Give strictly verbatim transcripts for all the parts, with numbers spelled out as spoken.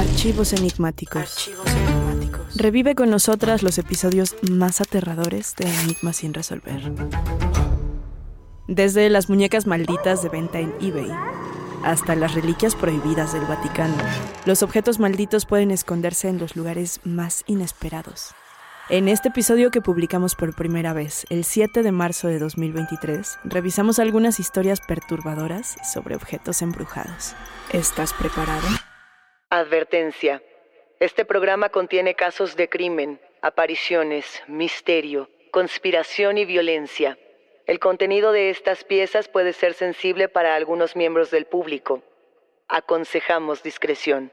Archivos enigmáticos. Archivos enigmáticos. Revive con nosotras los episodios más aterradores de Enigmas sin resolver. Desde las muñecas malditas de venta en eBay hasta las reliquias prohibidas del Vaticano, los objetos malditos pueden esconderse en los lugares más inesperados. En este episodio que publicamos por primera vez, el siete de marzo de dos mil veintitrés, revisamos algunas historias perturbadoras sobre objetos embrujados. ¿Estás preparado? Advertencia. Este programa contiene casos de crimen, apariciones, misterio, conspiración y violencia. El contenido de estas piezas puede ser sensible para algunos miembros del público. Aconsejamos discreción.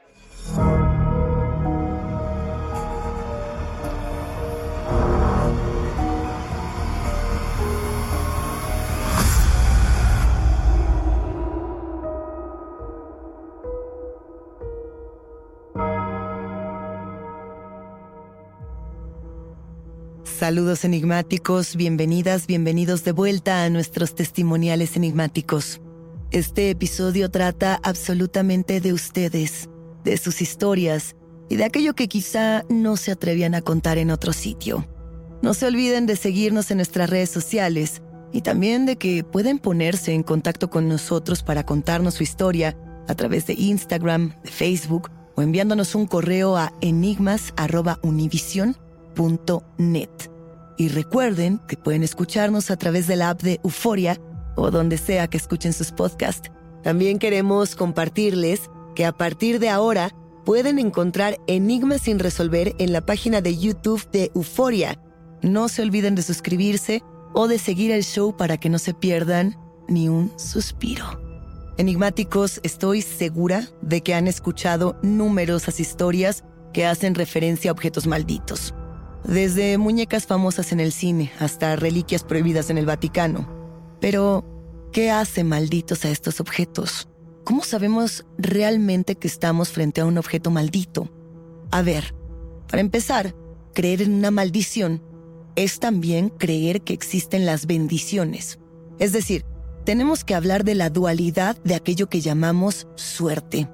Saludos enigmáticos, bienvenidas, bienvenidos de vuelta a nuestros testimoniales enigmáticos. Este episodio trata absolutamente de ustedes, de sus historias y de aquello que quizá no se atrevían a contar en otro sitio. No se olviden de seguirnos en nuestras redes sociales y también de que pueden ponerse en contacto con nosotros para contarnos su historia a través de Instagram, de Facebook o enviándonos un correo a enigmas arroba univision punto net. Y recuerden que pueden escucharnos a través de la app de Euforia o donde sea que escuchen sus podcasts. También queremos compartirles que a partir de ahora pueden encontrar Enigmas sin resolver en la página de YouTube de Euforia. No se olviden de suscribirse o de seguir el show para que no se pierdan ni un suspiro. Enigmáticos, estoy segura de que han escuchado numerosas historias que hacen referencia a objetos malditos. Desde muñecas famosas en el cine hasta reliquias prohibidas en el Vaticano. Pero, ¿qué hace malditos a estos objetos? ¿Cómo sabemos realmente que estamos frente a un objeto maldito? A ver, para empezar, creer en una maldición es también creer que existen las bendiciones. Es decir, tenemos que hablar de la dualidad de aquello que llamamos suerte.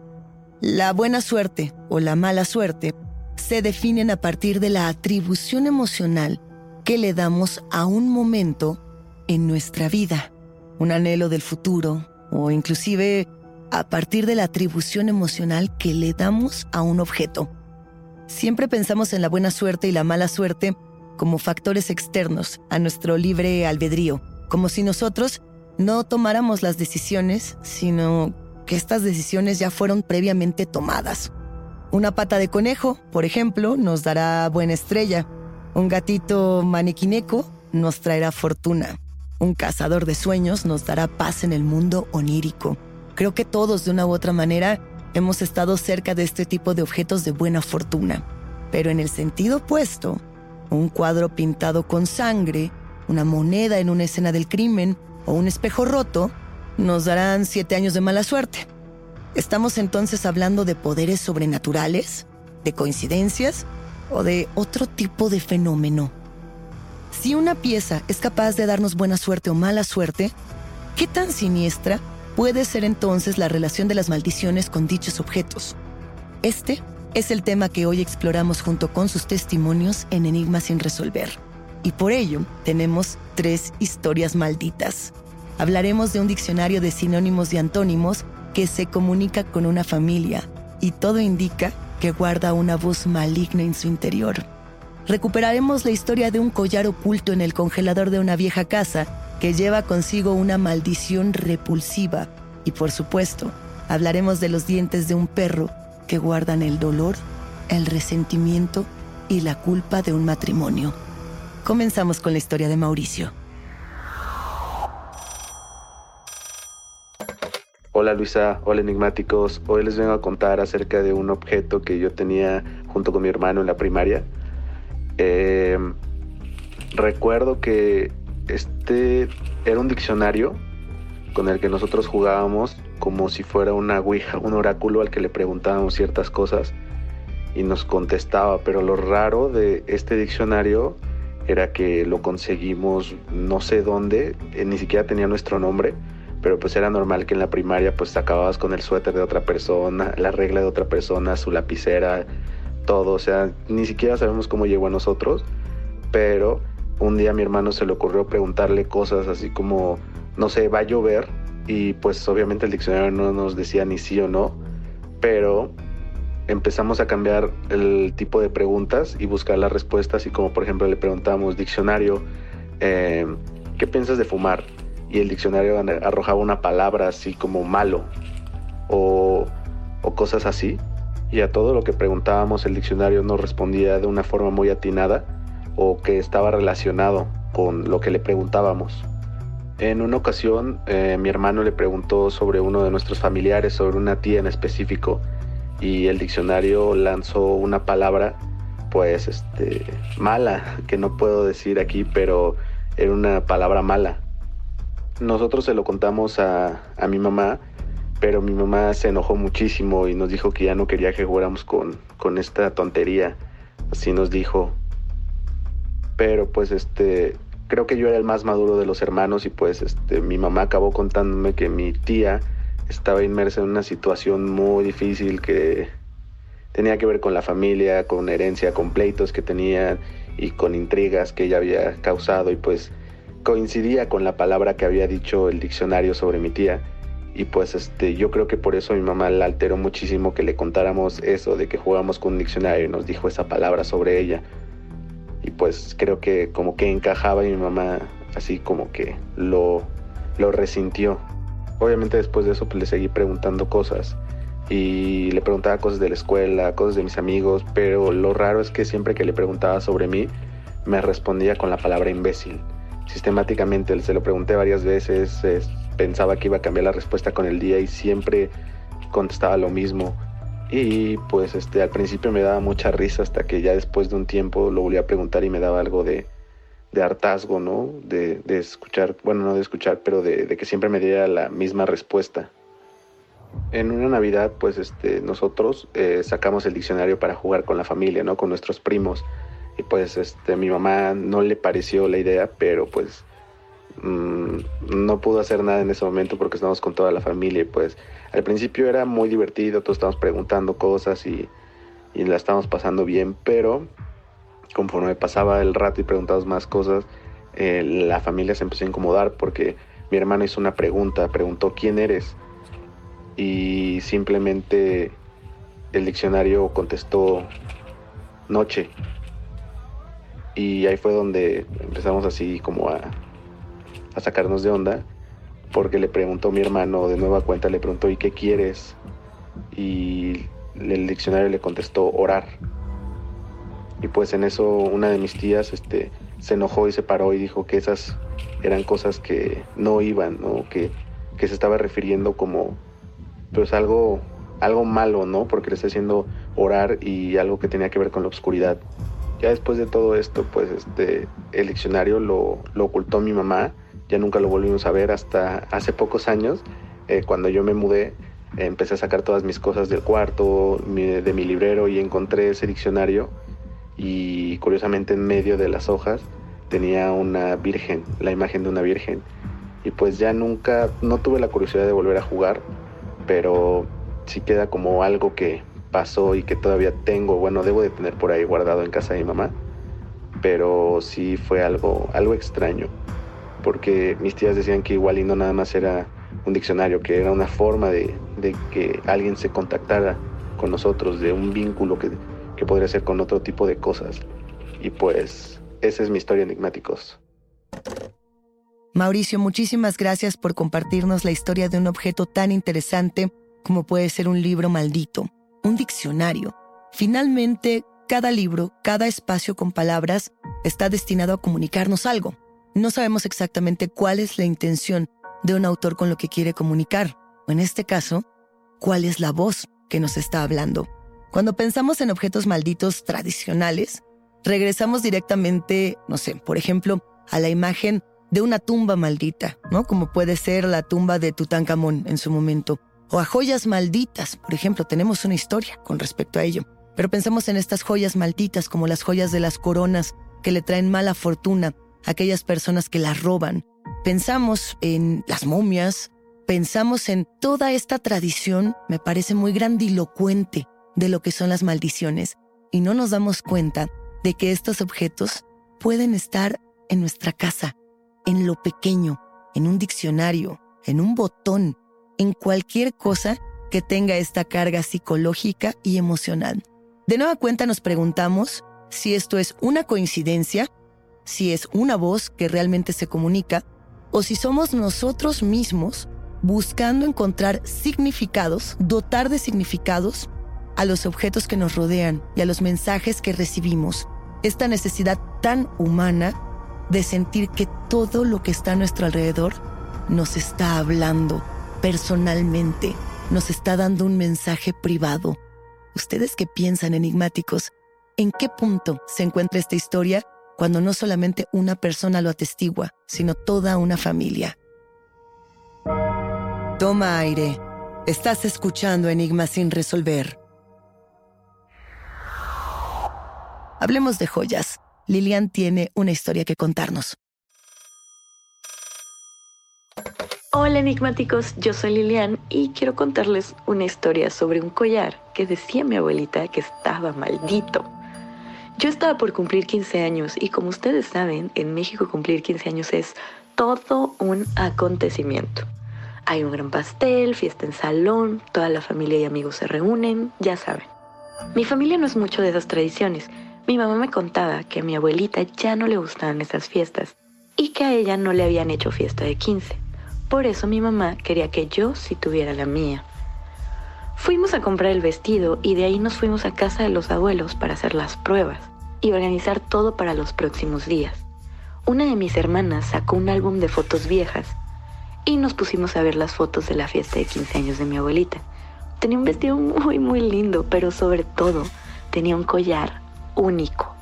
La buena suerte o la mala suerte se definen a partir de la atribución emocional que le damos a un momento en nuestra vida, un anhelo del futuro o inclusive a partir de la atribución emocional que le damos a un objeto. Siempre pensamos en la buena suerte y la mala suerte como factores externos a nuestro libre albedrío, como si nosotros no tomáramos las decisiones, sino que estas decisiones ya fueron previamente tomadas. Una pata de conejo, por ejemplo, nos dará buena estrella. Un gatito maniquineco nos traerá fortuna. Un cazador de sueños nos dará paz en el mundo onírico. Creo que todos, de una u otra manera, hemos estado cerca de este tipo de objetos de buena fortuna. Pero en el sentido opuesto, un cuadro pintado con sangre, una moneda en una escena del crimen o un espejo roto nos darán siete años de mala suerte. ¿Estamos entonces hablando de poderes sobrenaturales, de coincidencias o de otro tipo de fenómeno? Si una pieza es capaz de darnos buena suerte o mala suerte, ¿qué tan siniestra puede ser entonces la relación de las maldiciones con dichos objetos? Este es el tema que hoy exploramos junto con sus testimonios en Enigmas sin resolver. Y por ello tenemos tres historias malditas. Hablaremos de un diccionario de sinónimos y antónimos que se comunica con una familia y todo indica que guarda una voz maligna en su interior. Recuperaremos la historia de un collar oculto en el congelador de una vieja casa que lleva consigo una maldición repulsiva y, por supuesto, hablaremos de los dientes de un perro que guardan el dolor, el resentimiento y la culpa de un matrimonio. Comenzamos con la historia de Mauricio. Hola Luisa, hola enigmáticos. Hoy les vengo a contar acerca de un objeto que yo tenía junto con mi hermano en la primaria. Eh, recuerdo que este era un diccionario con el que nosotros jugábamos como si fuera una ouija, un oráculo al que le preguntábamos ciertas cosas y nos contestaba, pero lo raro de este diccionario era que lo conseguimos no sé dónde, eh, ni siquiera tenía nuestro nombre, pero pues era normal que en la primaria pues acababas con el suéter de otra persona, la regla de otra persona, su lapicera, todo, o sea, ni siquiera sabemos cómo llegó a nosotros, pero un día a mi hermano se le ocurrió preguntarle cosas así como, no sé, va a llover, y pues obviamente el diccionario no nos decía ni sí o no, pero empezamos a cambiar el tipo de preguntas y buscar las respuestas, y como por ejemplo le preguntamos, diccionario, eh, ¿qué piensas de fumar? Y el diccionario arrojaba una palabra así como malo o, o cosas así, y a todo lo que preguntábamos el diccionario nos respondía de una forma muy atinada o que estaba relacionado con lo que le preguntábamos. En una ocasión eh, mi hermano le preguntó sobre uno de nuestros familiares, sobre una tía en específico, y el diccionario lanzó una palabra pues este mala, que no puedo decir aquí, pero era una palabra mala. Nosotros se lo contamos a, a mi mamá, pero mi mamá se enojó muchísimo y nos dijo que ya no quería que jugáramos con, con esta tontería. Así nos dijo. Pero pues este, creo que yo era el más maduro de los hermanos, y pues este, mi mamá acabó contándome que mi tía estaba inmersa en una situación muy difícil que tenía que ver con la familia, con herencia, con pleitos que tenían y con intrigas que ella había causado, y pues coincidía con la palabra que había dicho el diccionario sobre mi tía. Y pues este, yo creo que por eso mi mamá la alteró muchísimo que le contáramos eso de que jugamos con un diccionario, y nos dijo esa palabra sobre ella. Y pues creo que como que encajaba, y mi mamá así como que lo, lo resintió. Obviamente después de eso pues le seguí preguntando cosas, y le preguntaba cosas de la escuela, cosas de mis amigos, pero lo raro es que siempre que le preguntaba sobre mí me respondía con la palabra imbécil. Sistemáticamente se lo pregunté varias veces, eh, pensaba que iba a cambiar la respuesta con el día y siempre contestaba lo mismo. Y pues este, al principio me daba mucha risa, hasta que ya después de un tiempo lo volví a preguntar y me daba algo de, de hartazgo, ¿no? De, de escuchar, bueno, no de escuchar, pero de, de que siempre me diera la misma respuesta. En una Navidad, pues este, nosotros eh, sacamos el diccionario para jugar con la familia, ¿no? Con nuestros primos. Y pues este, a mi mamá no le pareció la idea, pero pues mmm, no pudo hacer nada en ese momento porque estábamos con toda la familia. Y pues al principio era muy divertido, todos estábamos preguntando cosas y, y la estábamos pasando bien, pero conforme pasaba el rato y preguntábamos más cosas, eh, la familia se empezó a incomodar porque mi hermano hizo una pregunta, preguntó ¿quién eres? Y simplemente el diccionario contestó noche. Y ahí fue donde empezamos así como a, a sacarnos de onda, porque le preguntó mi hermano de nueva cuenta, le preguntó ¿y qué quieres? Y el diccionario le contestó orar. Y pues en eso una de mis tías este, se enojó y se paró y dijo que esas eran cosas que no iban, ¿no? Que, que se estaba refiriendo como pues algo, algo malo, ¿no? Porque le está haciendo orar y algo que tenía que ver con la oscuridad. Ya después de todo esto, pues este, el diccionario lo, lo ocultó mi mamá, ya nunca lo volvimos a ver hasta hace pocos años, eh, cuando yo me mudé, eh, empecé a sacar todas mis cosas del cuarto, mi, de mi librero, y encontré ese diccionario, y curiosamente en medio de las hojas tenía una virgen, la imagen de una virgen, y pues ya nunca, no tuve la curiosidad de volver a jugar, pero sí queda como algo que pasó y que todavía tengo, bueno, debo de tener por ahí guardado en casa de mi mamá, pero sí fue algo, algo extraño, porque mis tías decían que igual y no nada más era un diccionario, que era una forma de, de que alguien se contactara con nosotros, de un vínculo que, que podría ser con otro tipo de cosas, y pues esa es mi historia, enigmáticos. Mauricio, muchísimas gracias por compartirnos la historia de un objeto tan interesante como puede ser un libro maldito, un diccionario. Finalmente, cada libro, cada espacio con palabras está destinado a comunicarnos algo. No sabemos exactamente cuál es la intención de un autor con lo que quiere comunicar, o en este caso, cuál es la voz que nos está hablando. Cuando pensamos en objetos malditos tradicionales, regresamos directamente, no sé, por ejemplo, a la imagen de una tumba maldita, ¿no? Como puede ser la tumba de Tutankamón en su momento. O a joyas malditas, por ejemplo, tenemos una historia con respecto a ello. Pero pensemos en estas joyas malditas como las joyas de las coronas que le traen mala fortuna a aquellas personas que las roban. Pensamos en las momias pensamos en toda esta tradición, me parece muy grandilocuente de lo que son las maldiciones y no nos damos cuenta de que estos objetos pueden estar en nuestra casa, en lo pequeño, en un diccionario, en un botón, en cualquier cosa que tenga esta carga psicológica y emocional. De nueva cuenta nos preguntamos si esto es una coincidencia, si es una voz que realmente se comunica, o si somos nosotros mismos buscando encontrar significados, dotar de significados a los objetos que nos rodean y a los mensajes que recibimos. Esta necesidad tan humana de sentir que todo lo que está a nuestro alrededor nos está hablando personalmente, nos está dando un mensaje privado. ¿Ustedes qué piensan, enigmáticos? ¿En qué punto se encuentra esta historia cuando no solamente una persona lo atestigua, sino toda una familia? Toma aire. Estás escuchando Enigmas sin resolver. Hablemos de joyas. Lilian tiene una historia que contarnos. Hola enigmáticos, yo soy Lilian y quiero contarles una historia sobre un collar que decía mi abuelita que estaba maldito. Yo estaba por cumplir quince años y como ustedes saben, en México cumplir quince años es todo un acontecimiento. Hay un gran pastel, fiesta en salón, toda la familia y amigos se reúnen, ya saben. Mi familia no es mucho de esas tradiciones. Mi mamá me contaba que a mi abuelita ya no le gustaban esas fiestas y que a ella no le habían hecho fiesta de quince. Por eso mi mamá quería que yo sí tuviera la mía. Fuimos a comprar el vestido y de ahí nos fuimos a casa de los abuelos para hacer las pruebas y organizar todo para los próximos días. Una de mis hermanas sacó un álbum de fotos viejas y nos pusimos a ver las fotos de la fiesta de quince años de mi abuelita. Tenía un vestido muy muy lindo, pero sobre todo tenía un collar único.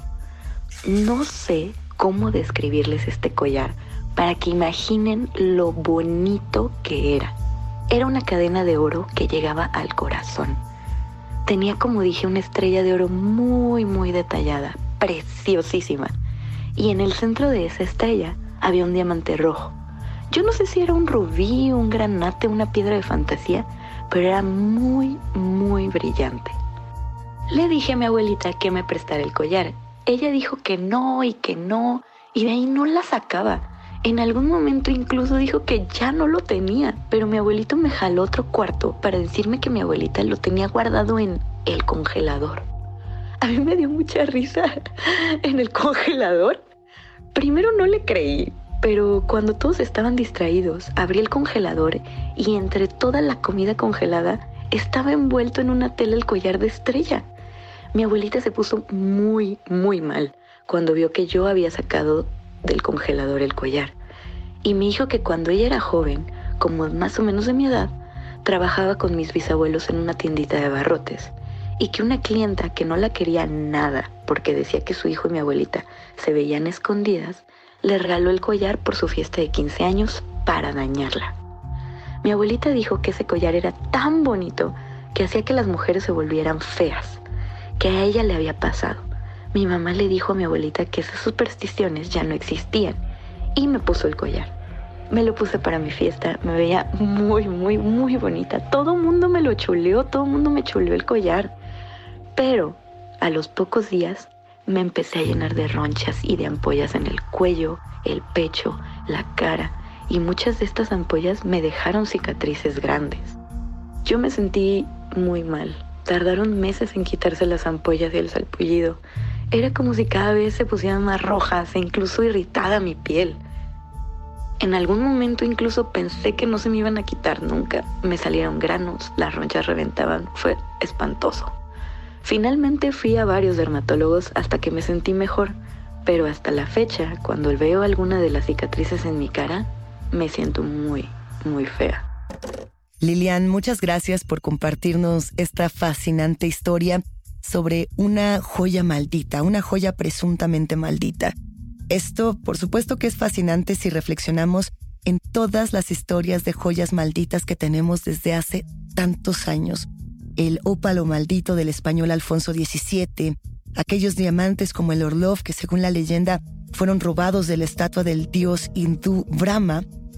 No sé cómo describirles este collar para que imaginen lo bonito que era. Era una cadena de oro que llegaba al corazón. Tenía, como dije, una estrella de oro muy muy detallada, preciosísima. Y en el centro de esa estrella había un diamante rojo. Yo no sé si era un rubí, un granate, una piedra de fantasía, pero era muy muy brillante. Le dije a mi abuelita que me prestara el collar. Ella dijo que no y que no, y de ahí no la sacaba. En algún momento incluso dijo que ya no lo tenía, pero mi abuelito me jaló otro cuarto para decirme que mi abuelita lo tenía guardado en el congelador. A mí me dio mucha risa. ¿En el congelador? Primero no le creí, pero cuando todos estaban distraídos, abrí el congelador y entre toda la comida congelada estaba envuelto en una tela el collar de estrella. Mi abuelita se puso muy, muy mal cuando vio que yo había sacado del congelador el collar. Y me dijo que cuando ella era joven, como más o menos de mi edad, trabajaba con mis bisabuelos en una tiendita de abarrotes y que una clienta que no la quería nada porque decía que su hijo y mi abuelita se veían escondidas, le regaló el collar por su fiesta de quince años para dañarla. Mi abuelita dijo que ese collar era tan bonito que hacía que las mujeres se volvieran feas, que a ella le había pasado. Mi mamá le dijo a mi abuelita que esas supersticiones ya no existían y me puso el collar. Me lo puse para mi fiesta, me veía muy, muy, muy bonita. Todo el mundo me lo chuleó, todo el mundo me chuleó el collar. Pero a los pocos días me empecé a llenar de ronchas y de ampollas en el cuello, el pecho, la cara, y muchas de estas ampollas me dejaron cicatrices grandes. Yo me sentí muy mal. Tardaron meses en quitarse las ampollas y el salpullido. Era como si cada vez se pusieran más rojas e incluso irritada mi piel. En algún momento incluso pensé que no se me iban a quitar nunca. Me salieron granos, las ronchas reventaban. Fue espantoso. Finalmente fui a varios dermatólogos hasta que me sentí mejor, pero hasta la fecha, cuando veo alguna de las cicatrices en mi cara, me siento muy, muy fea. Lilian, muchas gracias por compartirnos esta fascinante historia sobre una joya maldita, una joya presuntamente maldita. Esto, por supuesto que es fascinante si reflexionamos en todas las historias de joyas malditas que tenemos desde hace tantos años. El ópalo maldito del español Alfonso diecisiete, aquellos diamantes como el Orlov que según la leyenda fueron robados de la estatua del dios hindú Brahma,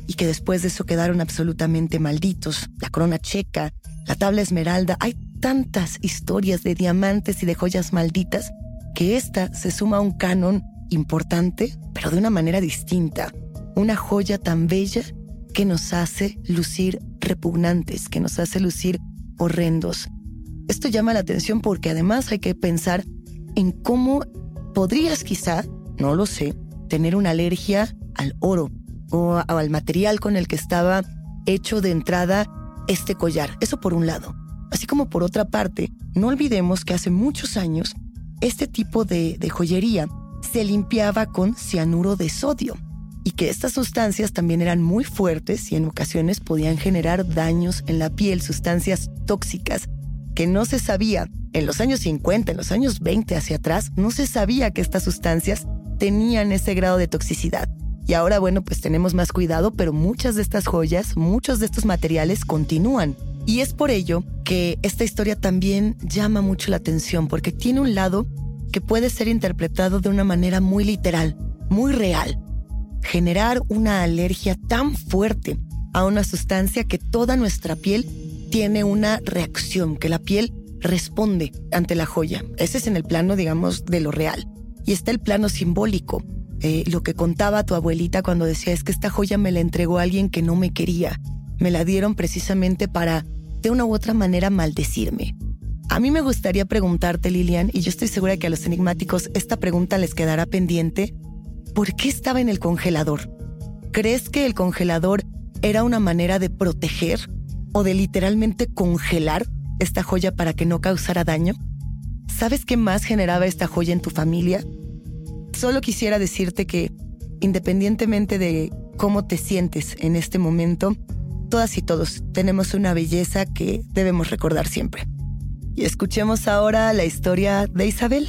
y que después de eso quedaron absolutamente malditos. La corona checa, la tabla esmeralda. Hay tantas historias de diamantes y de joyas malditas que esta se suma a un canon importante, pero de una manera distinta. Una joya tan bella que nos hace lucir repugnantes, que nos hace lucir horrendos. Esto llama la atención porque además hay que pensar en cómo podrías quizá, no lo sé, tener una alergia al oro o, a, o al material con el que estaba hecho de entrada este collar. Eso por un lado. Así como por otra parte, no olvidemos que hace muchos años este tipo de, de joyería se limpiaba con cianuro de sodio y que estas sustancias también eran muy fuertes y en ocasiones podían generar daños en la piel, sustancias tóxicas que no se sabía. En los años cincuenta, en los años veinte hacia atrás, no se sabía que estas sustancias tenían ese grado de toxicidad. Y ahora, bueno, pues tenemos más cuidado, pero muchas de estas joyas, muchos de estos materiales continúan. Y es por ello que esta historia también llama mucho la atención, porque tiene un lado que puede ser interpretado de una manera muy literal, muy real. Generar una alergia tan fuerte a una sustancia que toda nuestra piel tiene una reacción, que la piel responde ante la joya. Ese es en el plano, digamos, de lo real. Y está el plano simbólico. Eh, lo que contaba tu abuelita cuando decía es que esta joya me la entregó alguien que no me quería. Me la dieron precisamente para, de una u otra manera, maldecirme. A mí me gustaría preguntarte, Lilian, y yo estoy segura que a los enigmáticos esta pregunta les quedará pendiente. ¿Por qué estaba en el congelador? ¿Crees que el congelador era una manera de proteger o de literalmente congelar esta joya para que no causara daño? ¿Sabes qué más generaba esta joya en tu familia? Solo quisiera decirte que, independientemente de cómo te sientes en este momento, todas y todos tenemos una belleza que debemos recordar siempre. Y escuchemos ahora la historia de Isabel.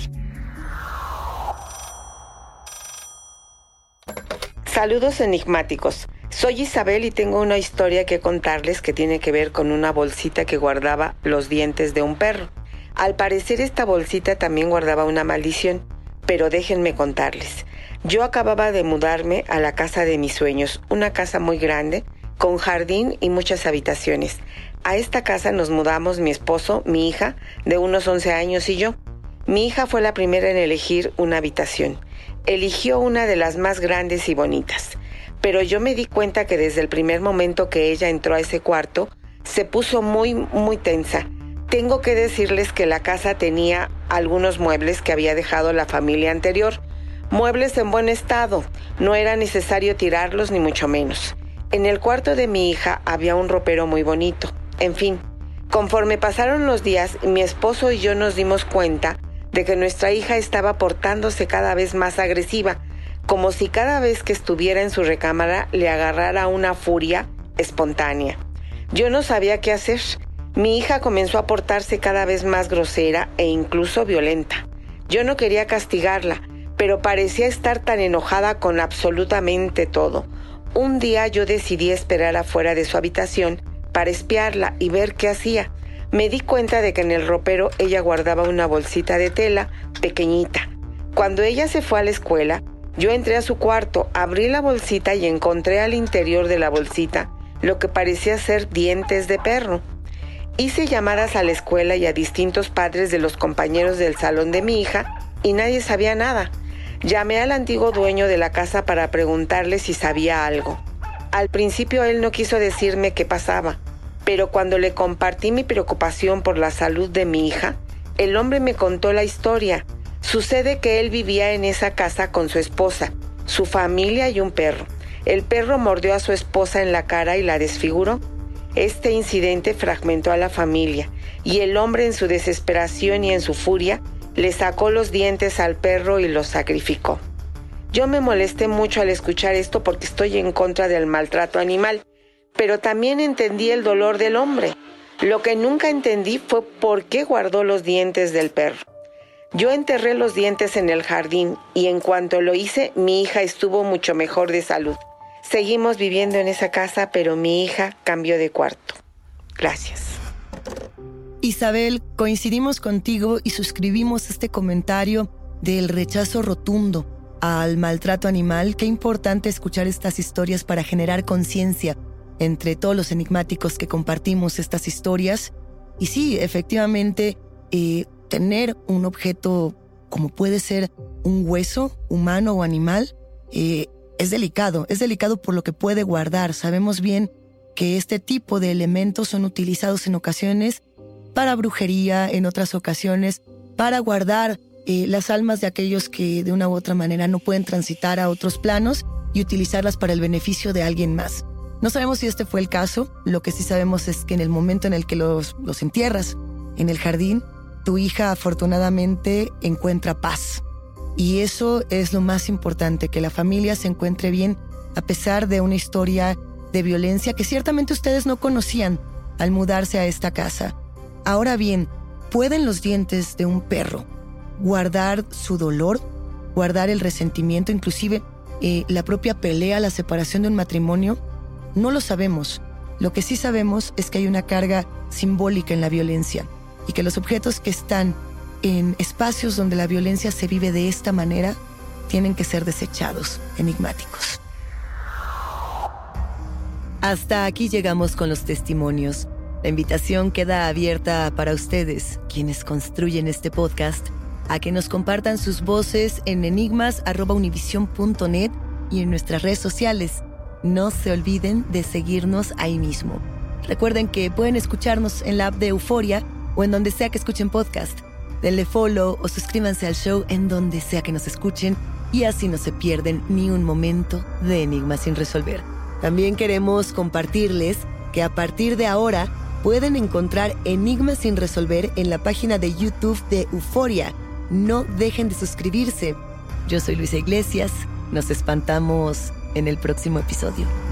Saludos enigmáticos. Soy Isabel y tengo una historia que contarles que tiene que ver con una bolsita que guardaba los dientes de un perro. Al parecer esta bolsita también guardaba una maldición, pero déjenme contarles. Yo acababa de mudarme a la casa de mis sueños, una casa muy grande, con jardín y muchas habitaciones. A esta casa nos mudamos mi esposo, mi hija, de unos once años y yo. Mi hija fue la primera en elegir una habitación. Eligió una de las más grandes y bonitas. Pero yo me di cuenta que desde el primer momento que ella entró a ese cuarto, se puso muy, muy tensa. Tengo que decirles que la casa tenía algunos muebles que había dejado la familia anterior. Muebles en buen estado. No era necesario tirarlos ni mucho menos. En el cuarto de mi hija había un ropero muy bonito. En fin, conforme pasaron los días, mi esposo y yo nos dimos cuenta de que nuestra hija estaba portándose cada vez más agresiva, como si cada vez que estuviera en su recámara le agarrara una furia espontánea. Yo no sabía qué hacer. Mi hija comenzó a portarse cada vez más grosera e incluso violenta. Yo no quería castigarla, pero parecía estar tan enojada con absolutamente todo. Un día yo decidí esperar afuera de su habitación para espiarla y ver qué hacía. Me di cuenta de que en el ropero ella guardaba una bolsita de tela pequeñita. Cuando ella se fue a la escuela, yo entré a su cuarto, abrí la bolsita y encontré al interior de la bolsita lo que parecía ser dientes de perro. Hice llamadas a la escuela y a distintos padres de los compañeros del salón de mi hija y nadie sabía nada. Llamé al antiguo dueño de la casa para preguntarle si sabía algo. Al principio él no quiso decirme qué pasaba, pero cuando le compartí mi preocupación por la salud de mi hija, el hombre me contó la historia. Sucede que él vivía en esa casa con su esposa, su familia y un perro. El perro mordió a su esposa en la cara y la desfiguró. Este incidente fragmentó a la familia y el hombre en su desesperación y en su furia le sacó los dientes al perro y los sacrificó. Yo me molesté mucho al escuchar esto porque estoy en contra del maltrato animal, pero también entendí el dolor del hombre. Lo que nunca entendí fue por qué guardó los dientes del perro. Yo enterré los dientes en el jardín y en cuanto lo hice, mi hija estuvo mucho mejor de salud. Seguimos viviendo en esa casa, pero mi hija cambió de cuarto. Gracias. Isabel, coincidimos contigo y suscribimos este comentario del rechazo rotundo al maltrato animal, qué importante escuchar estas historias para generar conciencia entre todos los enigmáticos que compartimos estas historias. Y sí, efectivamente, eh, tener un objeto como puede ser un hueso humano o animal, eh, es delicado. Es delicado por lo que puede guardar. Sabemos bien que este tipo de elementos son utilizados en ocasiones para brujería, en otras ocasiones para guardar eh, las almas de aquellos que de una u otra manera no pueden transitar a otros planos y utilizarlas para el beneficio de alguien más. No sabemos si este fue el caso. Lo que sí sabemos es que en el momento en el que los, los entierras en el jardín, tu hija afortunadamente encuentra paz. Y eso es lo más importante, que la familia se encuentre bien a pesar de una historia de violencia que ciertamente ustedes no conocían al mudarse a esta casa. Ahora bien, ¿pueden los dientes de un perro guardar su dolor, guardar el resentimiento, inclusive eh, la propia pelea, la separación de un matrimonio? No lo sabemos. Lo que sí sabemos es que hay una carga simbólica en la violencia y que los objetos que están en espacios donde la violencia se vive de esta manera tienen que ser desechados, enigmáticos. Hasta aquí llegamos con los testimonios. La invitación queda abierta para ustedes, quienes construyen este podcast, a que nos compartan sus voces en enigmas arroba univision punto net y en nuestras redes sociales. No se olviden de seguirnos ahí mismo. Recuerden que pueden escucharnos en la app de Euforia o en donde sea que escuchen podcast. Denle follow o suscríbanse al show en donde sea que nos escuchen y así no se pierden ni un momento de Enigmas sin resolver. También queremos compartirles que a partir de ahora pueden encontrar Enigmas sin resolver en la página de YouTube de Euforia. No dejen de suscribirse. Yo soy Luisa Iglesias. Nos espantamos en el próximo episodio.